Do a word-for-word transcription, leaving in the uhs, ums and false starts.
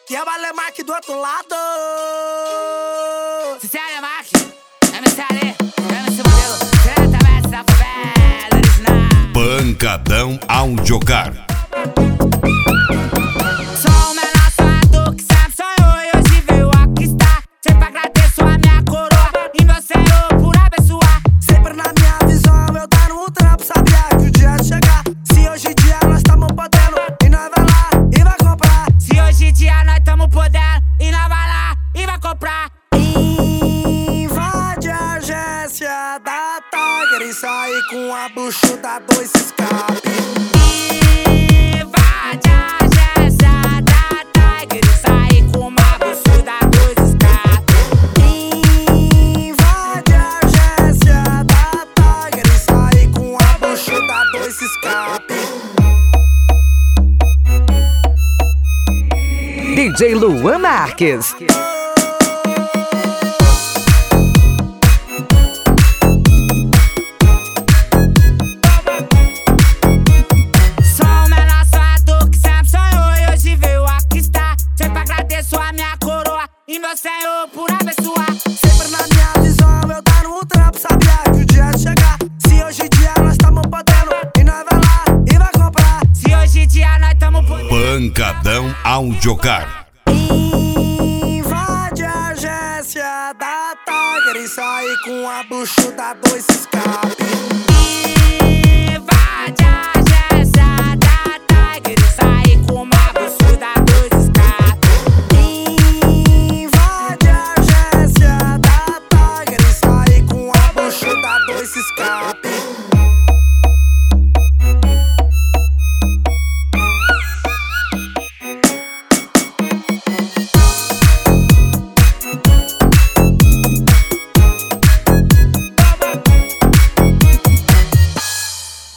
que é o Alemark do outro lado. Se é Alemark, M C Ali, M C Modelo, diretamente da favela original. Pancadão Audiocar. Sou o menor sonhador que sempre sonhou e hoje veio aqui estar. Sempre agradeço a minha coroa e meu Senhor por abençoar. Sempre na minha visão eu dando um trampo, sabia que o dia ia chegar. Se hoje em dia nós tamo podendo e nós vai lá e vai comprar. Se hoje em dia nós tamo podendo e nós vai lá e vai comprar. Invade a agência da Tiger e sai com a buchuda dois escape. Invade a agência da Tiger e sai com uma buchuda dois escape. Invade a agência da Tiger e sai com a buchuda dois escape. D J Luan Marques. Sou o menor sonhador que sempre sonhou e hoje veio aqui estar. Sempre agradeço a minha coroa e meu Senhor por abençoar. Sempre na minha visão eu dando um trampo, sabia que o dia ia chegar. Se hoje em dia nós tamo podendo e nós vai lá e vai comprar. Se hoje em dia nós tamo podendo. Pancadão Audiocar. Invade a agência da Tiger e sai com a buchuda dois escape. Invade a